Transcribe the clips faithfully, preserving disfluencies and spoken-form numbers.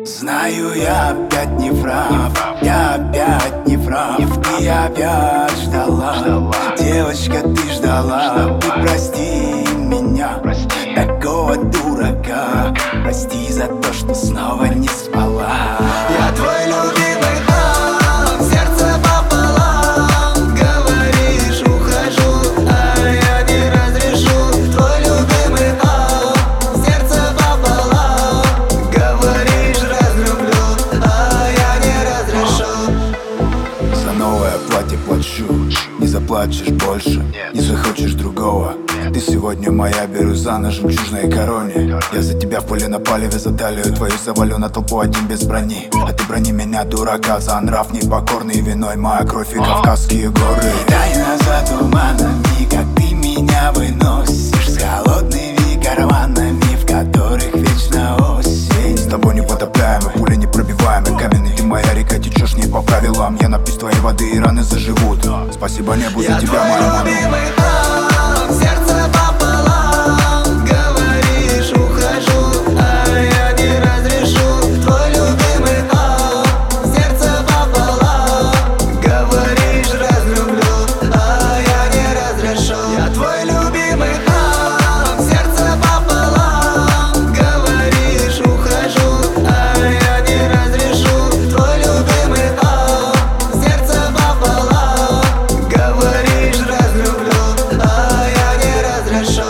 Знаю, я опять не прав, я опять не прав. Ты опять ждала, девочка, ты ждала. Ты прости меня, такого дурака. Прости за то, что снова не спала. Я твой любимый ам, сердце пополам. Говоришь, ухожу, а я не разрешу. Твой любимый ам, сердце пополам. Говоришь, разлюблю, а я не разрешу. За новое платье плачу, не заплачешь больше, не захочешь другого. Ты сегодня моя, беру за на жемчужной короне. Я за тебя в поле на палеве, за талию твою завалю на толпу один без брони. А ты брони меня, дурака, за нрав непокорный. Виной моя кровь и Кавказские горы. Тайна за туманами, как ты меня выносишь, с холодными карманами, в которых вечно осень. С тобой непотопляемый, пуля непробиваемый, каменный ты моя река, течешь не по правилам. Я напью твоей воды и раны заживут. Спасибо небу за тебя, моя мама. Сердце пополам, говоришь, ухожу, а я не разрешу. Твой любимый ам, сердце пополам. Говоришь, разлюблю, а я не разрешу. Я твой любимый ам, сердце пополам. Говоришь, ухожу, а я не разрешу. Твой любимый ам, сердце пополам. Говоришь, разлюблю, а я не разрешу.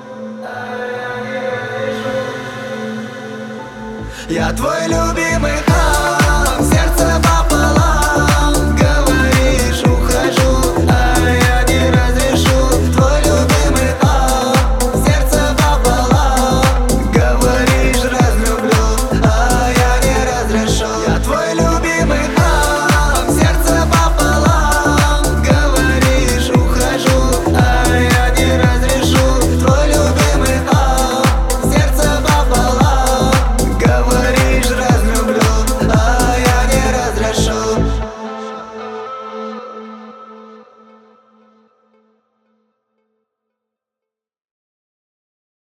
Я твой любимый